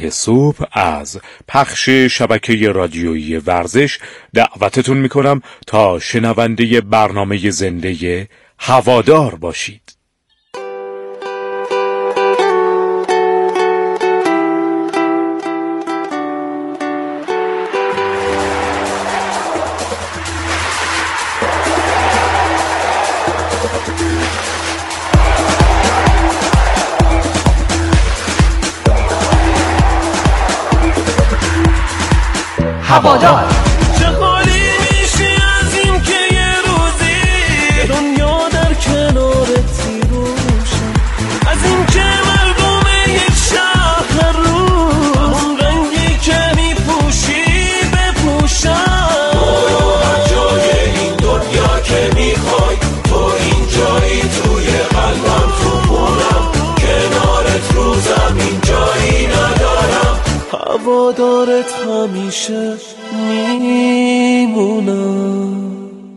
9 صبح از پخش شبکه رادیویی ورزش دعوتتون میکنم تا شنونده برنامه زنده هوادار باشید. هوادار چه حالی میشه از این که یه روزی دنیا در کنارت میروشن، از این که مردم یک شهر رو همون رنگی که میپوشی بپوشن. برو هر جای این دنیا که میخوای، تو اینجایی توی قلبم، تو خونم کنارت رو زمین جایی ندارم، هوادارت همیشه میمونم.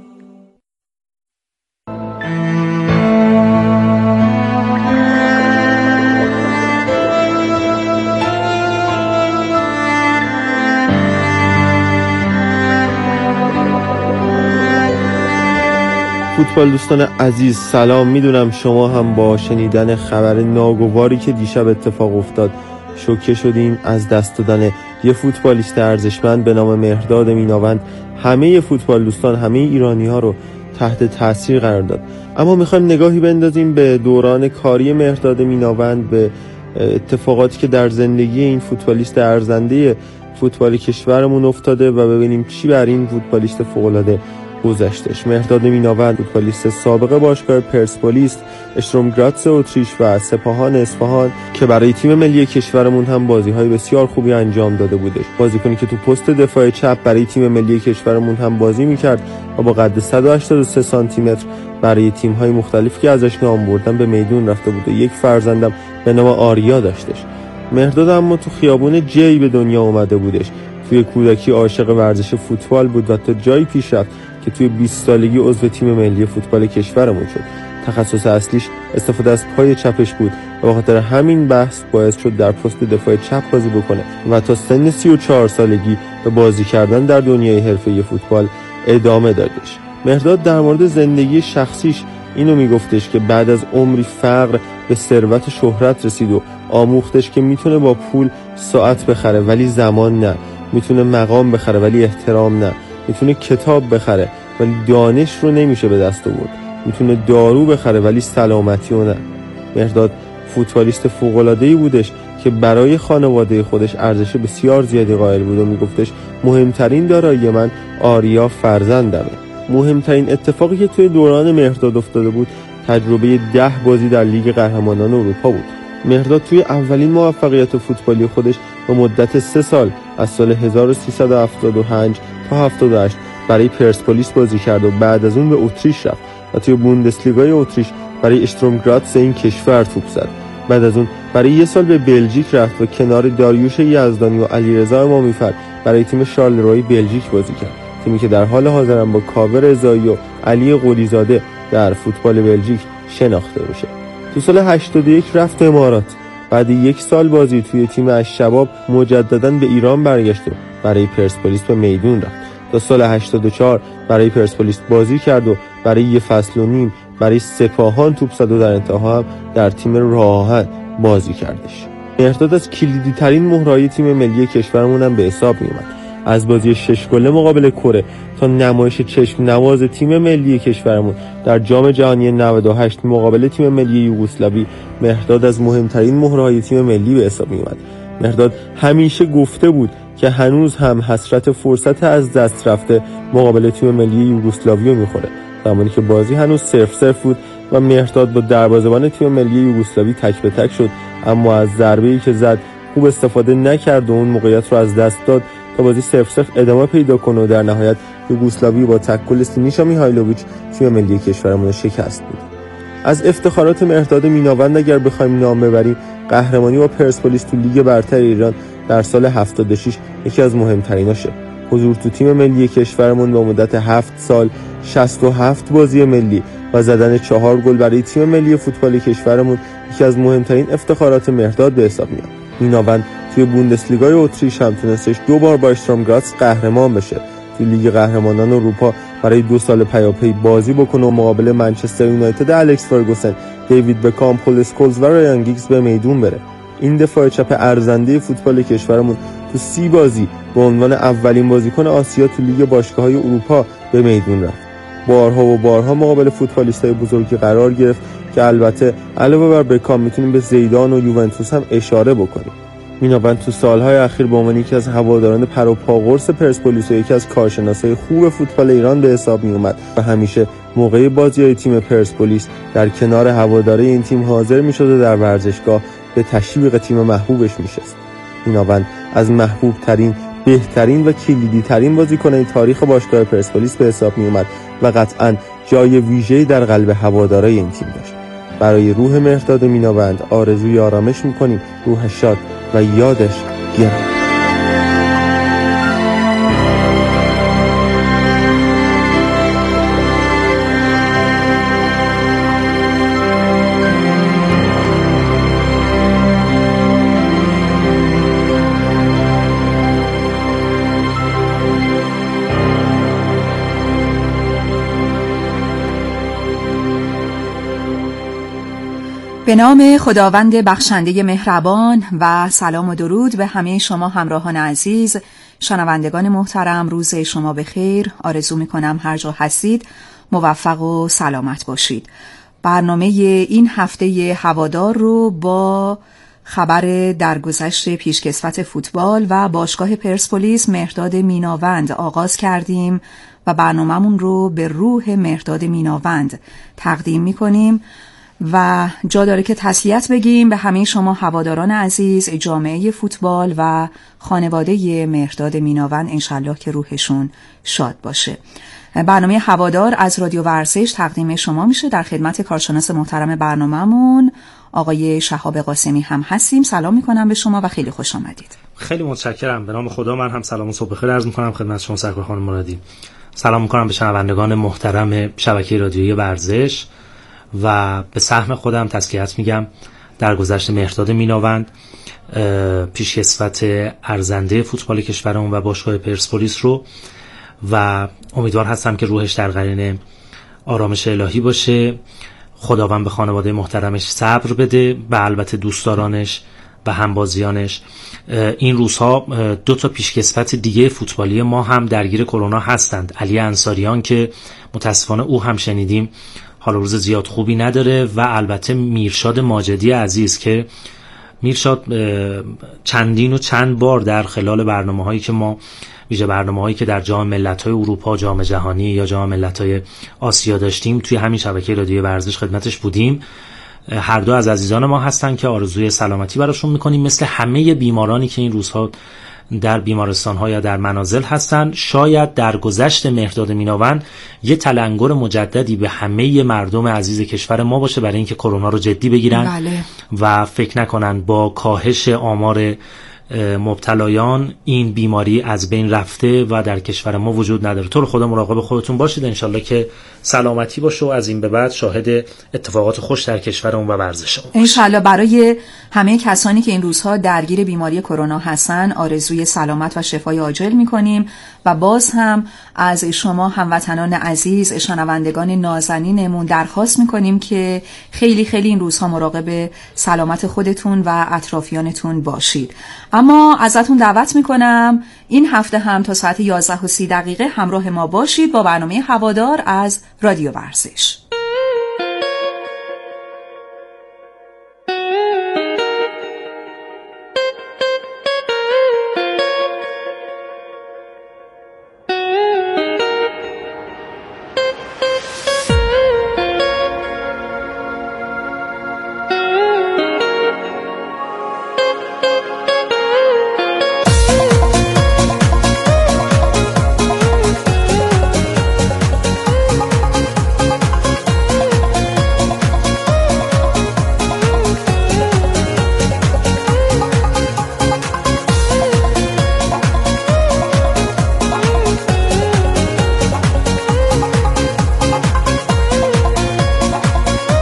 فوتبال دوستان عزیز سلام. میدونم شما هم با شنیدن خبر ناگواری که دیشب اتفاق افتاد شوکه شدین. از دست دادن یه فوتبالیست ارزشمند به نام مهرداد میناوند همه فوتبال دوستان، همه ایرانی ها رو تحت تاثیر قرار داد. اما میخوایم نگاهی بندازیم به دوران کاری مهرداد میناوند، به اتفاقاتی که در زندگی این فوتبالیست ارزنده فوتبال کشورمون افتاده و ببینیم چی بر این فوتبالیست فوق‌العاده گذشتش. مهرداد میناوند فوتبالیست سابق باشگاه پرسپولیس، اشتروم گراتس اتریش و سپاهان اصفهان که برای تیم ملی کشورمون هم بازی‌های بسیار خوبی انجام داده بودش. بازیکنی که تو پست دفاع چپ برای تیم ملی کشورمون هم بازی می‌کرد و با قد 183 سانتی متر برای تیم‌های مختلفی که ازش نام بردن به میدون رفته بود و یک فرزندم به نام آریا داشتش. مهرداد اما تو خیابون جی به دنیا اومده بودش. توی کودکی عاشق ورزش فوتبال بود و تا جایی پیش رفت که توی 20 سالگی عضو تیم ملی فوتبال کشورمون شد. تخصص اصلیش استفاده از پای چپش بود و به خاطر همین بحث باعث شد در پست دفاع چپ بازی بکنه و تا سن 34 سالگی به بازی کردن در دنیای حرفه‌ای فوتبال ادامه دادش. مهرداد در مورد زندگی شخصیش اینو میگفتش که بعد از عمری فقر به ثروت شهرت رسید و آموختش که میتونه با پول ساعت بخره ولی زمان نه، میتونه مقام بخره ولی احترام نه، میتونه کتاب بخره ولی دانش رو نمیشه به دست آورد، میتونه دارو بخره ولی سلامتی رو نه. مهرداد فوتبالیست فوق‌العاده‌ای بودش که برای خانواده خودش ارزش بسیار زیادی قائل بود و میگفتش مهمترین دارایی من آریا فرزندمه. مهمترین اتفاقی که توی دوران مهرداد افتاده بود تجربه 10 بازی در لیگ قهرمانان اروپا بود. مهرداد توی اولین موفقیت فوتبالی خودش به مدت 3 سال از سال 1375 تا 78 برای پرسپولیس بازی کرد و بعد از اون به اتریش رفت و توی بوندسلیگای اتریش برای اشتروم گراتس این کشور توپ زد. بعد از اون برای 1 سال به بلژیک رفت و کنار داریوش یزدانی و علیرضا امامی‌فر برای تیم شارلروی بلژیک بازی کرد، تیمی که در حال حاضر هم با کاوه رضایی و علی قلیزاده در فوتبال بلژیک شناخته میشه. تو سال 81 رفت امارات. بعد 1 سال بازی توی تیم الشباب مجدداً به ایران برگشت و برای پرسپولیس به میدون رفت. تا سال 84 برای پرسپولیس بازی کرد و برای 1 فصل و نیم برای سپاهان توپ زد و در انتها هم در تیم راه‌آهن بازی کردش. مهرداد از کلیدی ترین مهرهای تیم ملی کشورمون هم به حساب میومد. از بازی 6 گله مقابل کره تا نمایش چشم نواز تیم ملی کشورمون در جام جهانی 98 مقابل تیم ملی یوگسلاوی، مهرداد از مهمترین مهرهای تیم ملی به حساب میومد. مهرداد همیشه گفته بود که هنوز هم حسرت فرصت از دست رفته مقابل تیم ملی یوگسلاوی میخوره، زمانی که بازی هنوز 0-0 بود و مهرداد با دروازه‌بان تیم ملی یوگسلاوی تک به تک شد، اما از ضربه‌ای که زد خوب استفاده نکرد و اون موقعیت رو از دست داد تا بازی 0-0 ادامه پیدا کنه و در نهایت یوگسلاوی با تکل سینیشا میهایلوویچ تیم ملی کشورمون شکست بود. از افتخارات مهرداد میناوند اگر بخوایم نام ببریم، قهرمانی با پرسپولیس تو لیگ برتر ایران در سال 76 یکی از مهمتریناشه. حضور تو تیم ملی کشورمون به مدت 7 سال، 67 بازی ملی و زدن 4 گل برای تیم ملی فوتبال کشورمون یکی از مهمترین افتخارات مهرداد به حساب میاد. میناوند توی بوندسلیگای اتریش هم تونستش 2 بار با اشترام گراتس قهرمان بشه. توی لیگ قهرمانان اروپا برای 2 سال پیاپی بازی بکنه و مقابل منچستر یونایتد الکس فرگوسن، دیوید بکام، پول اسکولز و رایان گیگز به میدون بره. این دفاع چپ ارزنده فوتبال کشورمون تو 30 بازی به عنوان اولین بازیکن آسیا تو لیگ باشگاه‌های اروپا به میدون رفت. بارها و بارها مقابل فوتبالیستای بزرگی قرار گرفت که البته علاوه بر بکام میتونیم به زیدان و یوونتوس هم اشاره بکنیم. میناوند تو سالهای اخیر به عنوان یکی از هواداران پر و پا قرص پرسپولیس و یکی از کارشناسای خوب فوتبال ایران به حساب می اومد و همیشه موقع بازی‌های تیم پرسپولیس در کنار هواداری این تیم حاضر میشد و در ورزشگاه به تشویق تیم محبوبش میشست. میناوند از محبوب ترین، بهترین و کلیدی ترین بازیکنان تاریخ باشگاه پرسپولیس به حساب می اومد و قطعاً جای ویژه‌ای در قلب هوادارای این تیم داشت. برای روح مهرداد میناوند آرزوی آرامش می‌کنیم، روح شاد و یادش گرامی. به نام خداوند بخشنده مهربان و سلام و درود به همه شما همراهان عزیز، شنوندگان محترم، روز شما بخیر. آرزو میکنم هر جا هستید موفق و سلامت باشید. برنامه این هفته هوادار رو با خبر درگذشت پیشکسوت فوتبال و باشگاه پرسپولیس مهرداد میناوند آغاز کردیم و برنامه‌مون رو به روح مهرداد میناوند تقدیم میکنیم و جا داره که تسلیت بگیم به همه شما هواداران عزیز، جامعه فوتبال و خانواده مهرداد میناوند. انشالله که روحشون شاد باشه. برنامه هوادار از رادیو ورزش تقدیم شما میشه. در خدمت کارشناس محترم برنامه‌مون آقای شهاب قاسمی هم هستیم. سلام میکنم به شما و خیلی خوش آمدید. خیلی متشکرم. به نام خدا من هم سلام و صبح بخیر عرض میکنم خدمت شما سرکار خانم مرادی. سلام میکنم به شنوندگان محترم شبکه رادیویی ورزش و به سهم خودم تسلیت میگم در گذشت مهرداد میناوند، پیشکسوت ارزنده فوتبال کشورمون و باشگاه پرسپولیس رو، و امیدوار هستم که روحش در قرین آرامش الهی باشه. خداوند به خانواده محترمش صبر بده و البته دوستدارانش و همبازیانش. این روزها 2 تا پیشکسوت دیگه فوتبالی ما هم درگیر کرونا هستند. علی انصاریان که متاسفانه او هم شنیدیم حال روز زیاد خوبی نداره و البته میرشاد ماجدی عزیز که میرشاد چندین و چند بار در خلال برنامه‌هایی که ما ویژه برنامه‌هایی که در جام ملت‌های اروپا، جام جهانی یا جام ملت‌های آسیا داشتیم توی همین شبکه رادیویی ورزش خدمتش بودیم. هر دو از عزیزان ما هستن که آرزوی سلامتی براشون می‌کنیم. مثل همه بیمارانی که این روزها در بیمارستان‌ها یا در منازل هستن، شاید در گذشت مهرداد میناوند یه تلنگر مجددی به همه مردم عزیز کشور ما باشه برای اینکه کرونا رو جدی بگیرن. بله. و فکر نکنن با کاهش آمار مبتلایان این بیماری از بین رفته و در کشور ما وجود نداره. تو رو خدا مراقب خودتون باشید، انشالله که سلامتی باشه و از این به بعد شاهد اتفاقات خوش در کشورمون و ورزشمون انشالله. برای همه کسانی که این روزها درگیر بیماری کرونا هستن آرزوی سلامت و شفای عاجل میکنیم و باز هم از شما هموطنان عزیز، شنوندگان نازنینمون درخواست میکنیم که خیلی خیلی این روزها مراقب سلامت خودتون و اطرافیانتون باشید. اما ازتون دعوت میکنم این هفته هم تا ساعت 11:30 همراه ما باشید با برنامه هوادار از رادیو ورزش.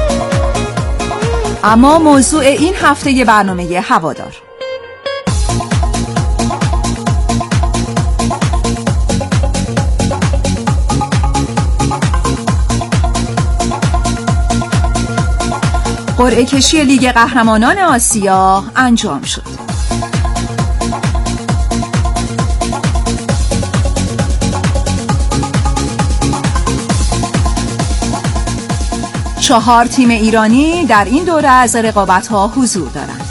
اما موضوع این هفته برنامه هوادار قرعه کشی لیگ قهرمانان آسیا انجام شد. چهار تیم ایرانی در این دوره از رقابت‌ها حضور دارند.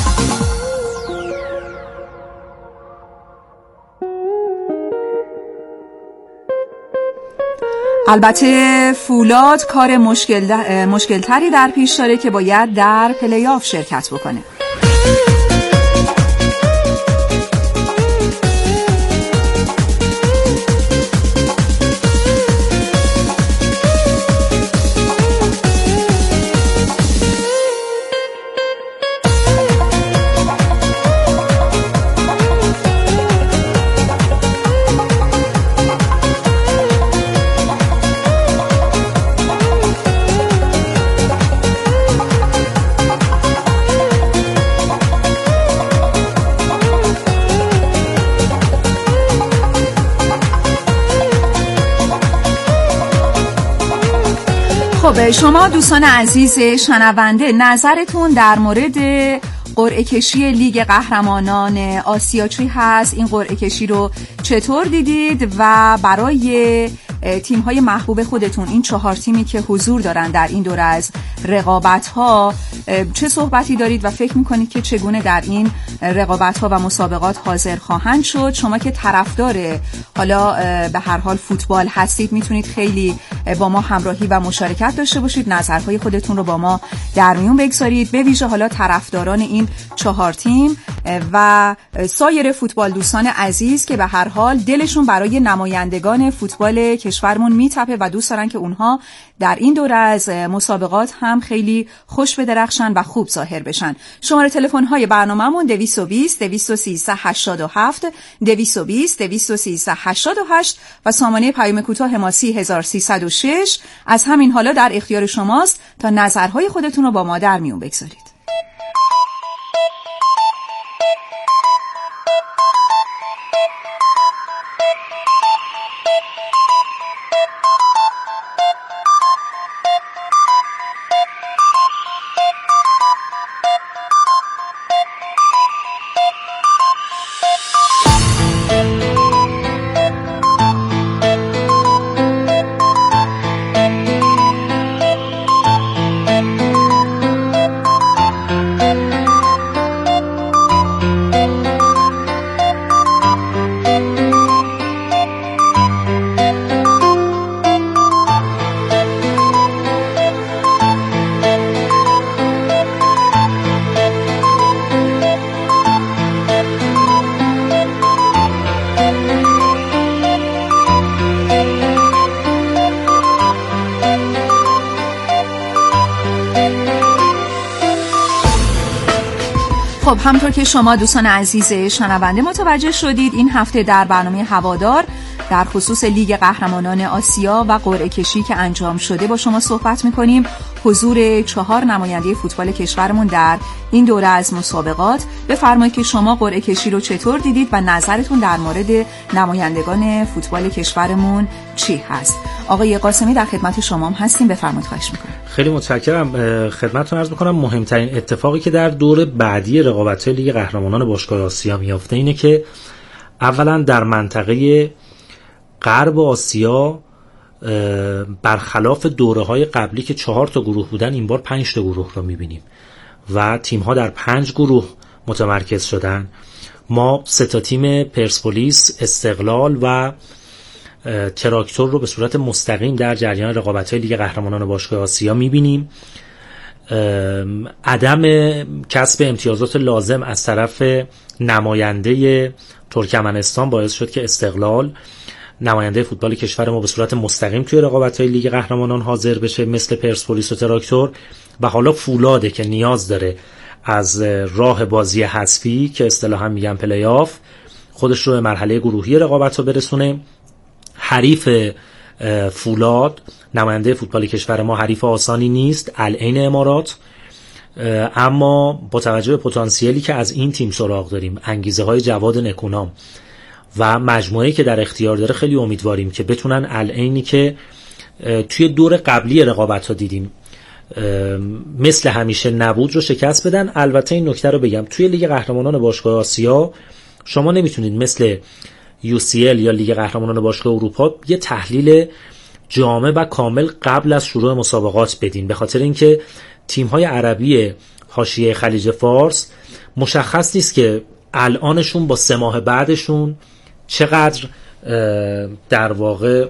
البته فولاد کار مشکل‌تری در پیش داره که باید در پلی آف شرکت بکنه. خب شما دوستان عزیز شنونده نظرتون در مورد قرعه کشی لیگ قهرمانان آسیا چی هست؟ این قرعه کشی رو چطور دیدید و برای تیم‌های محبوب خودتون این 4 تیمی که حضور دارن در این دوره از رقابت‌ها چه صحبتی دارید و فکر می‌کنید که چگونه در این رقابت‌ها و مسابقات حاضر خواهند شد؟ شما که طرفدار حالا به هر حال فوتبال هستید میتونید خیلی با ما همراهی و مشارکت داشته باشید، نظرهای خودتون رو با ما در میون بگذارید، به ویژه حالا طرفداران این 4 تیم و سایر فوتبال دوستان عزیز که به هر حال دلشون برای نمایندگان فوتبال کشورمون میتپه و دوست دارن که اونها در این دوره از مسابقات هم خیلی خوش بدرخشن و خوب ظاهر بشن. شماره تلفن های برنامه‌مون 220 213 87 220 213 88 و سامانه پیام کوتاه ماسی 1306 از همین حالا در اختیار شماست تا نظرهای خودتون رو با ما در میون بگذارید. خب همطور که شما دوستان عزیز شنونده متوجه شدید این هفته در برنامه هوادار در خصوص لیگ قهرمانان آسیا و قرعه کشی که انجام شده با شما صحبت می‌کنیم. حضور 4 نماینده فوتبال کشورمون در این دوره از مسابقات. بفرمایید که شما قرعه کشی رو چطور دیدید و نظرتون در مورد نمایندگان فوتبال کشورمون چی هست؟ آقای قاسمی در خدمت شما هم هستیم، بفرمایید خواهش می‌کنم. خیلی متشکرم. خدمتتون عرض می‌کنم مهمترین اتفاقی که در دور بعدی رقابت‌های لیگ قهرمانان باشگاه آسیا میافته اینه که اولا در منطقه غرب آسیا برخلاف دوره‌های قبلی که 4 تا گروه بودن این بار 5 تا گروه رو می‌بینیم و تیم‌ها در 5 گروه متمرکز شدن. ما 3 تا تیم پرسپولیس، استقلال و تراکتور رو به صورت مستقیم در جریان رقابت‌های لیگ قهرمانان باشگاه آسیا می‌بینیم. عدم کسب امتیازات لازم از طرف نماینده ترکمنستان باعث شد که استقلال نماینده فوتبال کشور ما به صورت مستقیم توی رقابت‌های لیگ قهرمانان حاضر بشه مثل پرسپولیس و تراکتور و حالا فولاده که نیاز داره از راه بازی حذفی که اصطلاحاً میگن پلی آف خودش رو به مرحله گروهی رقابت‌ها برسونه. حریف فولاد نماینده فوتبال کشور ما حریف آسانی نیست، العین امارات، اما با توجه به پتانسیلی که از این تیم سراغ داریم، انگیزه های جواد نکونام و مجموعه‌ای که در اختیار داره خیلی امیدواریم که بتونن العینی که توی دور قبلی رقابت ها دیدیم مثل همیشه نبود رو شکست بدن. البته این نکته رو بگم، توی لیگ قهرمانان باشگاه آسیا شما نمیتونید مثل UCL یا لیگ قهرمانان باشگاه اروپا یه تحلیل جامع و کامل قبل از شروع مسابقات بدین، به خاطر اینکه تیم‌های عربی حاشیه خلیج فارس مشخص نیست که الانشون با 3 ماه بعدشون چقدر در واقع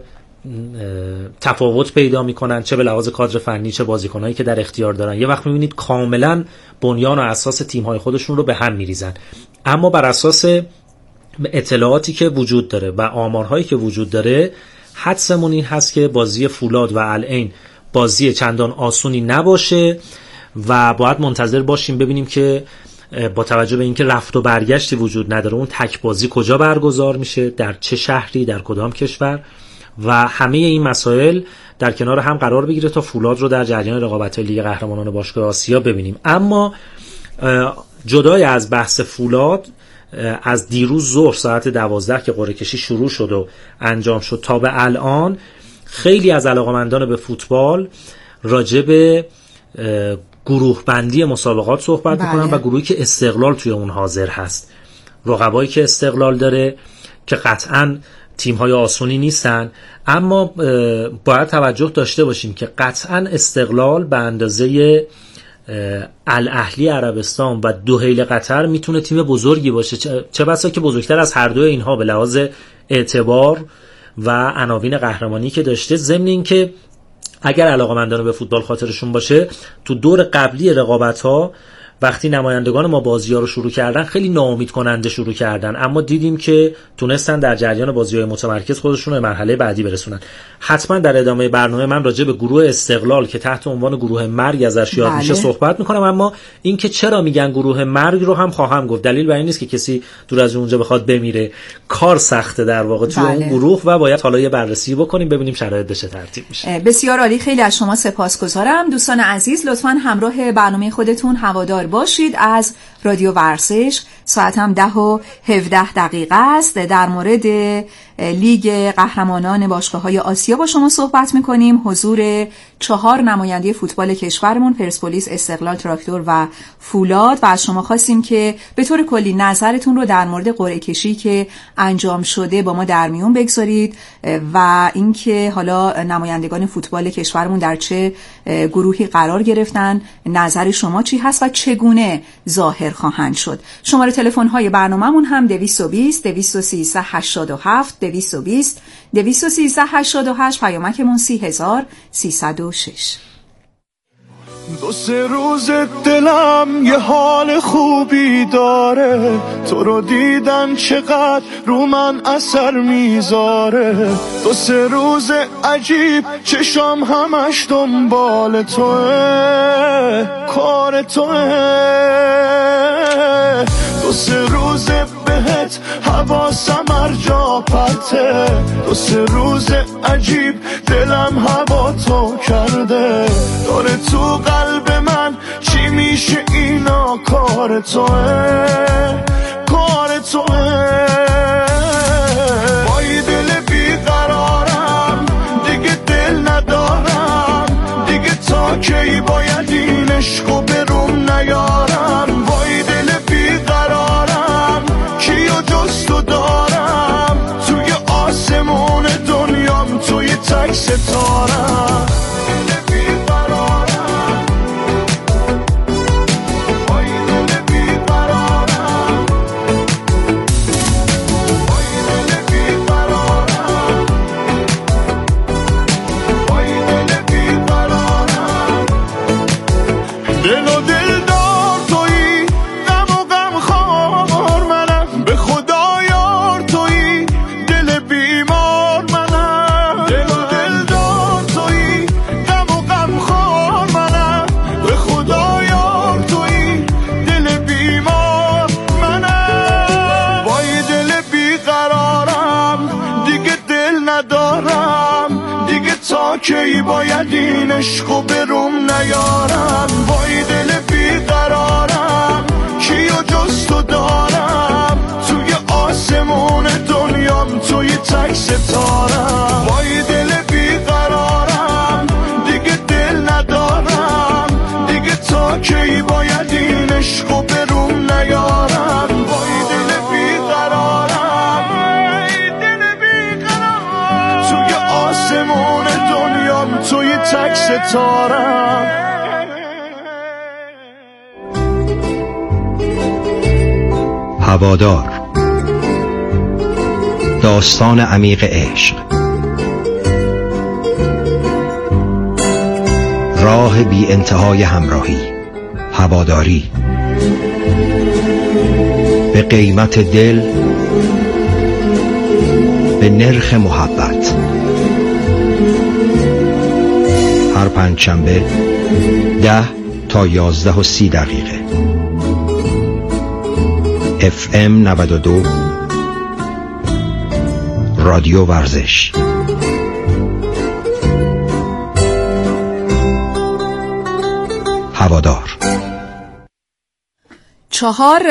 تفاوت پیدا میکنن، چه به لحاظ کادر فنی چه بازیکنایی که در اختیار دارن. یه وقت میبینید کاملا بنیان و اساس تیم‌های خودشون رو به هم میریزن. اما بر اساس اطلاعاتی که وجود داره و آمارهایی که وجود داره، حدسمون این هست که بازی فولاد و العین بازی چندان آسونی نباشه و باید منتظر باشیم ببینیم که با توجه به اینکه رفت و برگشتی وجود نداره اون تک بازی کجا برگزار میشه، در چه شهری، در کدام کشور و همه این مسائل در کنار هم قرار بگیره تا فولاد رو در جریان رقابت‌های لیگ قهرمانان باشگاه آسیا ببینیم. اما جدای از بحث فولاد، از دیروز ظهر ساعت 12 که قرعه کشی شروع شد و انجام شد تا به الان خیلی از علاقه‌مندان به فوتبال راجع به گروه بندی مسابقات صحبت میکنن و گروهی که استقلال توی اون حاضر هست. رقبایی که استقلال داره که قطعاً تیم‌های آسونی نیستن، اما باید توجه داشته باشیم که قطعاً استقلال به اندازه الاهلی عربستان و دحیل قطر میتونه تیم بزرگی باشه، چه بسا که بزرگتر از هر دوی اینها به لحاظ اعتبار و عناوین قهرمانی که داشته. ضمن این که اگر علاقه‌مندان به فوتبال خاطرشون باشه تو دور قبلی رقابت‌ها وقتی نمایندگان ما بازی‌ها رو شروع کردن خیلی ناامید کننده شروع کردن، اما دیدیم که تونستن در جریان بازی‌های متمرکز خودشون رو به مرحله بعدی برسونن. حتما در ادامه برنامه من راجع به گروه استقلال که تحت عنوان گروه مرگ ازش یاد میشه صحبت می‌کنم، اما اینکه چرا میگن گروه مرگ رو هم خواهم گفت. دلیل بر این نیست که کسی دور از اونجا بخواد بمیره، کار سخته در واقع توی اون گروه و باید حالا یه بررسی بکنیم ببینیم شرایط چه ترتیب میشه. بسیار عالی، خیلی از شما سپاسگزارم. دوستان عزیز لطفاً همراه برنامه خودتون هوادار باشید از رادیو ورزش. ساعت هم 10:17 است. در مورد لیگ قهرمانان باشگاه‌های آسیا با شما صحبت می‌کنیم. حضور 4 نماینده فوتبال کشورمون، پرسپولیس، استقلال، تراکتور و فولاد، و از شما خواستیم که به طور کلی نظرتون رو در مورد قرعه کشی که انجام شده با ما در میون بگذارید و اینکه حالا نمایندگان فوتبال کشورمون در چه گروهی قرار گرفتن، نظر شما چی هست و چگونه ظاهر خواهند شد. شماره تلفن های برنامه‌مون هم 220 213 87 220 213 88، پیامکمون 30306. 2-3 روز دلم یه حال خوبی داره، تو رو دیدن چقدر رو من اثر میذاره. 2-3 روز عجیب چشام همش دنبال توه، کار توه. 2-3 روز بهت حواسم هر جا پرته، 2-3 روز عجیب دلم هوا تو کرده. داره تو قلب من چی میشه اینا، کار توه، کار توه. وای دل بیقرارم دیگه دل ندارم، دیگه تا کی باید این عشقو بروم نیارم. وای دل بیقرارم کیو جز تو دارم، توی آسمون دنیام توی تک ستارم. کی باید این عشقو بروم نیارم. وای دل بیقرارم کیو جز تو دارم، توی آسمون دنیام توی تک ستارم. وای دل بیقرارم دیگه دل ندارم، تک ستارم. هوادار، داستان عمیق عشق، راه بی انتهای همراهی، هواداری، به قیمت دل، به نرخ محبت. هر پنجشنبه 10 تا 11:30 FM 92 رادیو ورزش. هوادار. 4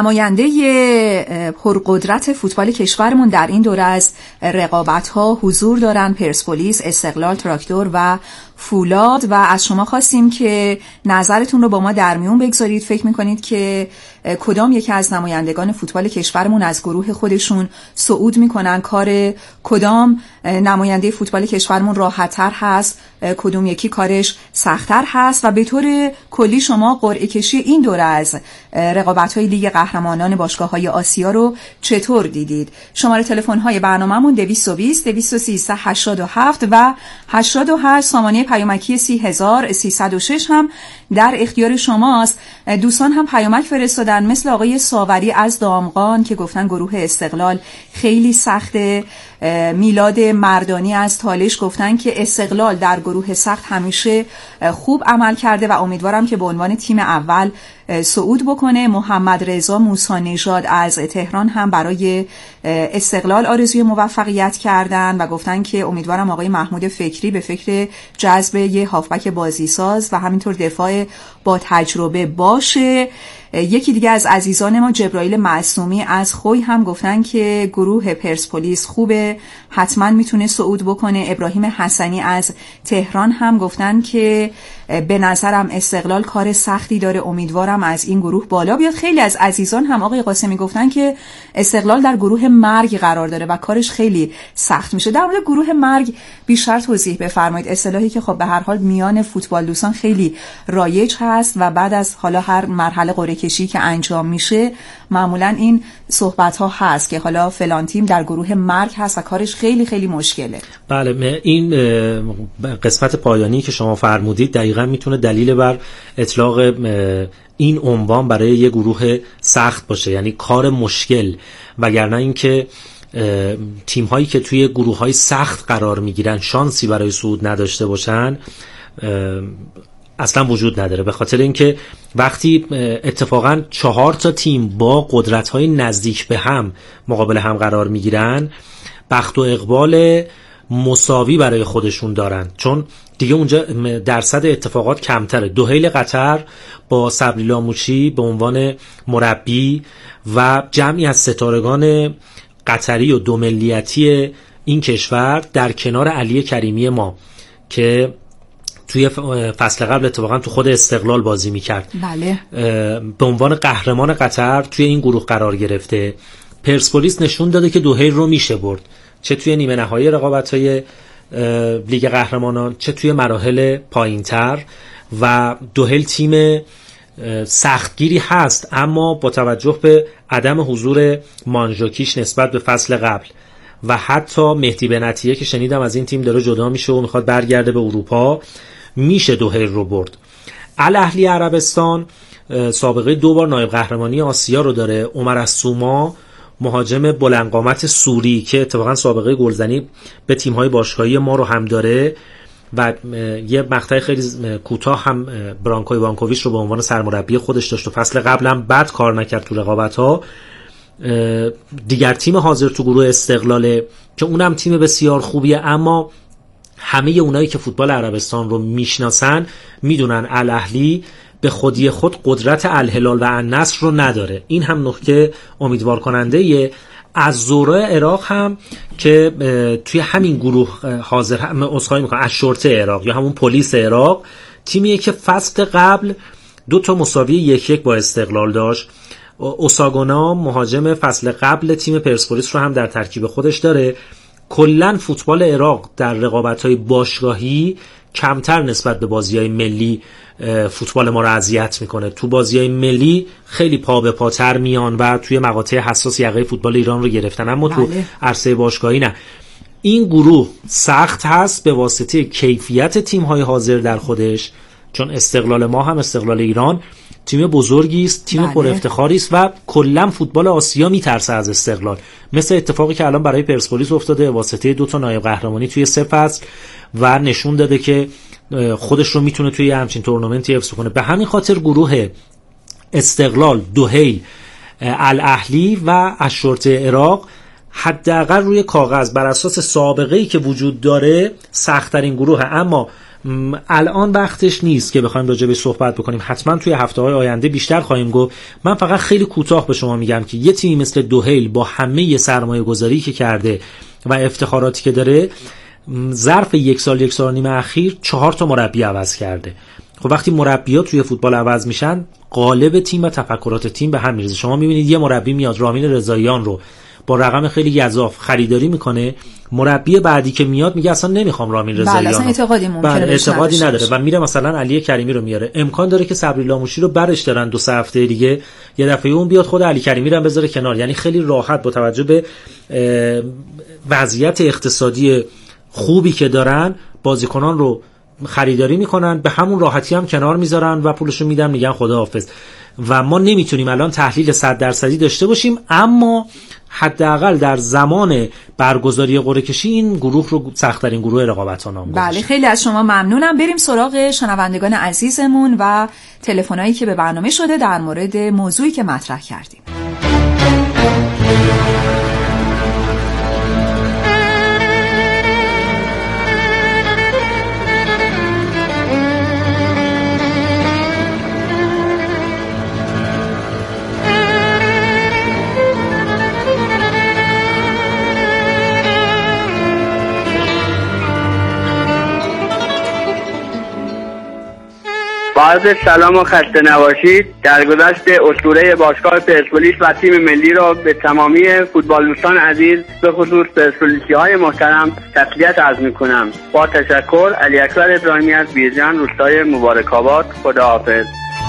نماینده پرقدرت فوتبال کشورمون در این دوره از رقابت‌ها حضور دارن: پرسپولیس، استقلال، تراکتور و فولاد. و از شما خواستیم که نظرتون رو با ما در میون بگذارید. فکر میکنید که کدام یکی از نمایندگان فوتبال کشورمون از گروه خودشون صعود میکنن؟ کار کدام نماینده فوتبال کشورمون راحت‌تر هست؟ کدوم یکی کارش سخت‌تر هست؟ و به طور کلی شما قرعه کشی این دوره از رقابت‌های لیگ قهرمانان باشگاه‌های آسیا رو چطور دیدید؟ شماره تلفن‌های برنامه‌مون 220 213 87 و 88. سامانه پیامکی 30306 هم در اختیار شماست. دوستان هم پیامک فرستادن، مثل آقای ساوری از دامغان که گفتن گروه استقلال خیلی سخته. میلاد مردانی از تالش گفتن که استقلال در گروه سخت همیشه خوب عمل کرده و امیدوارم که به عنوان تیم اول صعود بکنه. محمد رضا موسی نژاد از تهران هم برای استقلال آرزوی موفقیت کردن و گفتن که امیدوارم آقای محمود فکری به فکر جذب یه هافبک بازیساز و همینطور دفاع با تجربه باشه. یکی دیگه از عزیزان ما جبرائیل معصومی از خوی هم گفتن که گروه پرسپولیس خوبه، حتما میتونه صعود بکنه. ابراهیم حسنی از تهران هم گفتن که به نظرم استقلال کار سختی داره، امیدوارم از این گروه بالا بیاد. خیلی از عزیزان هم آقای قاسمی گفتن که استقلال در گروه مرگ قرار داره و کارش خیلی سخت میشه. در مورد گروه مرگ بیشتر توضیح بفرمایید، اصطلاحی که خب به هر حال میان فوتبال دوستان خیلی رایج هست و بعد از حالا هر مرحله قرعه کشی که انجام میشه معمولا این صحبت ها هست که حالا فلان تیم در گروه مرگ هست و کارش خیلی خیلی مشکله. بله، این قسمت پایانی که شما فرمودید دقیقاً میتونه دلیل بر اطلاق این عنوان برای یه گروه سخت باشه، یعنی کار مشکل. وگرنه اینکه تیم هایی که توی گروه های سخت قرار میگیرن شانسی برای صعود نداشته باشن اصلا وجود نداره. به خاطر اینکه وقتی اتفاقا 4 تا تیم با قدرت‌های نزدیک به هم مقابل هم قرار میگیرن، بخت و اقبال مساوی برای خودشون دارن، چون دیگه اونجا درصد اتفاقات کمتره. دوحیل قطر با صبری لاموچی به عنوان مربی و جمعی از ستارگان قطری و دو ملیتی این کشور در کنار علی کریمی ما که توی فصل قبل اتفاقا تو خود استقلال بازی میکرد، بله، به عنوان قهرمان قطر توی این گروه قرار گرفته. پرسپولیس نشون داده که دوحیل رو میشه برد، چه توی نیمه نهایی رقابت‌های لیگ قهرمانان چه توی مراحل پایین‌تر. و دوحیل تیم سختگیری هست، اما با توجه به عدم حضور مانجاکیش نسبت به فصل قبل و حتی مهدی بنتیه که شنیدم از این تیم داره جدا میشه و میخواد برگرده به اروپا، میشه دوحیل رو برد. الاهلی عربستان سابقه 2 بار نایب قهرمانی آسیا رو داره. عمر السوما مهاجم بلندقامت سوری که اتفاقا سابقه گلزنی به تیم‌های باشگاهی ما رو هم داره و یه مقطع خیلی کوتاه هم برانکو ایوانکوویچ رو به عنوان سرمربی خودش داشت و فصل قبل هم بد کار نکرد تو رقابت‌ها. دیگر تیم حاضر تو گروه استقلاله که اونم تیم بسیار خوبیه، اما همه اونایی که فوتبال عربستان رو میشناسن میدونن الاهلی به خودی خود قدرت الهلال و النصر رو نداره. این هم نکته امیدوار کننده یه. از زورای عراق هم که توی همین گروه حاضر عذرخواهی میکنم از شرطه عراق یا همون پلیس عراق، تیمیه که فصل قبل 2 تا مساوی 1-1 با استقلال داشت. اوساگونا مهاجم فصل قبل تیم پرسپولیس رو هم در ترکیب خودش داره. کلن فوتبال عراق در رقابت‌های باشگاهی کمتر نسبت به بازی‌های ملی فوتبال ما رو اذیت میکنه. تو بازی‌های ملی خیلی پا به پاتر میان و توی مقاطع حساس یقه فوتبال ایران رو گرفتن، اما تو عرصه باشگاهی نه. این گروه سخت هست به واسطه کیفیت تیم‌های حاضر در خودش، چون استقلال ما هم استقلال ایران تیم بزرگی است، تیم پر افتخاری است و کلا فوتبال آسیا میترسه از استقلال، مثل اتفاقی که الان برای پرسپولیس افتاده واسطه 2 نایب قهرمانی توی 3 فصل و نشون داده که خودش رو میتونه توی همچین تورنمنتی حفظ کنه. به همین خاطر گروه استقلال، دحیل، الاهلی و الشرطه عراق حداقل روی کاغذ بر اساس سابقه‌ای که وجود داره سخت‌ترین گروه، اما الان وقتش نیست که بخوایم راجع به صحبت بکنیم. حتما توی هفته‌های آینده بیشتر خواهیم گفت. من فقط خیلی کوتاه به شما میگم که یه تیمی مثل دحیل با همه سرمایه‌گذاری که کرده و افتخاراتی که داره ظرف 1 سال 1 سال و نیم اخیر 4 تا مربی عوض کرده. خب وقتی مربی‌ها توی فوتبال عوض میشن، قالب تیم و تفکرات تیم به هم میریزه. شما میبینید یه مربی میاد رامین رضاییان رو با رقم خیلی گزاف خریداری میکنه، مربی بعدی که میاد میگه اصلا نمیخوام رامین رضاییان، اصلا اعتقادی ممکنه اعتقادی نداره و میره مثلا علی کریمی رو میاره. امکان داره که صبری لاموشی رو برش دارن 2 هفته دیگه، یه دفعه اون بیاد خود علی کریمی رو هم بذاره کنار. یعنی خیلی راحت با توجه به وضعیت اقتصادی خوبی که دارن بازیکنان رو خریداری میکنن، به همون راحتی هم کنار میذارن و پولشو میدن، میگن خداحافظ. و ما نمیتونیم الان تحلیل 100% داشته باشیم، اما حداقل در زمان برگزاری قرعه کشی این گروه رو سخت‌ترین گروه رقابت‌ها نام گذاشت. بله، خیلی از شما ممنونم. بریم سراغ شنوندگان عزیزمون و تلفن‌هایی که به برنامه شده در مورد موضوعی که مطرح کردیم. عرض سلام و خسته نباشید. در گذشت اسطوره باشگاه پرسپولیس و تیم ملی را به تمامی فوتبال دوستان عزیز به خصوص پرسپولیسی‌های محترم تسلیت عرض می‌کنم. با تشکر، علی اکبر ابراهیمی از بیرجان، روستای مبارک‌آباد. خداحافظ.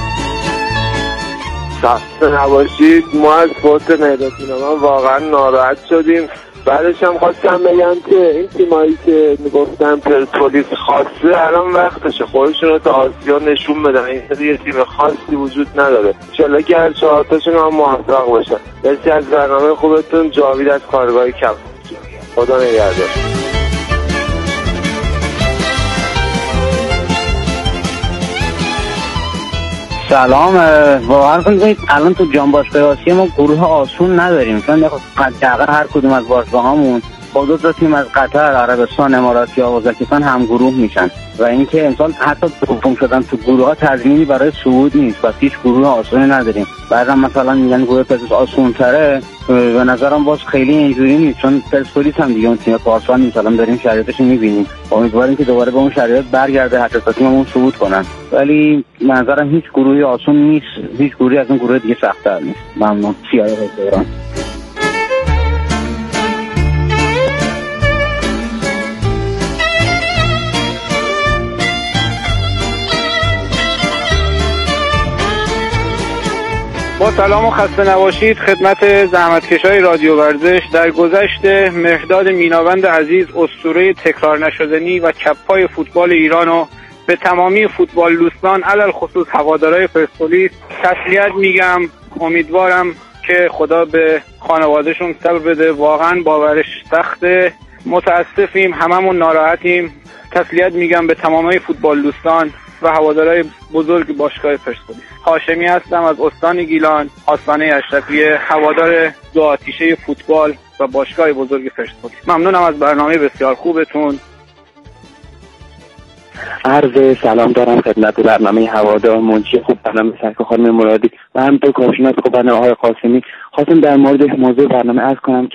خسته نباشید. ما از فوت مهدادینما واقعا ناراحت شدیم. بعدش هم خواستم بگم که این تیمایی که میگفتن پرسپولیس خاصه الان وقتشه خودشون رو تا آسیا نشون بدن. این یه تیم خاصی وجود نداره. انشالله که هر 4 تاشون هم موفق باشن. مرسی از برنامه خوبتون. جاوید از کارگاه کم. خدا نگهدار. سلام. واقعا کنید الان تو جام باشگاه آسیا ما گروه آسون نداریم، چون حداقل هر کدوم از باشگاهامون با 2 تا تیم از قطر، عربستان، امارات یا ازبکستان هم گروه میشن و اینکه امسال حتی دوم شدن تو گروه ها تضمینی برای صعود نیست و هیچ گروه آسونی نداریم. بعضا مثلا میگن گروه پرسپولیس آسون تره، به نظرم باز خیلی اینجوری نیست، چون پرسپولیس هم دیگه اون تیم آسون نیست. الان داریم شرایطش رو میبینیم، امیدواریم که دوباره به اون شرایط برگرده، حتی تا تیممون صعود کنن. ولی به نظرم هیچ گروهی آسون نیست، هیچ گروهی از اون گروه دیگه سخت‌تر نیست. ممنون. سیاه ایران. با سلام و خسته نباشید خدمت زحمتکشای رادیو ورزش. در گذشت مهرداد میناوند عزیز، اسطوره تکرار نشدنی و کپ‌پای فوتبال ایران و به تمامی فوتبال دوستان علل خصوص هوادارهای پرسپولیس تسلیت میگم. امیدوارم که خدا به خانوادهشون صبر بده. واقعا باورش سخته، متاسفیم، هممون ناراحتیم. تسلیت میگم به تمامی فوتبال دوستان و هوادارهای بزرگ باشگاه پرسپولیس. هاشمی هستم از استان گیلان، آستانه اشرفیه، هوادار 2 آتیشه فوتبال و باشگاه بزرگ پرسپولیس. ممنونم از برنامه بسیار خوبتون. عرض سلام دارم خدمت برنامه هوادار، منشی خوب برنامه سرکار خانم مرادی و همینطور کارشناس خوب برنامه آقای قاسمی. خواستم در مورد موضوع برنامه عرض کنم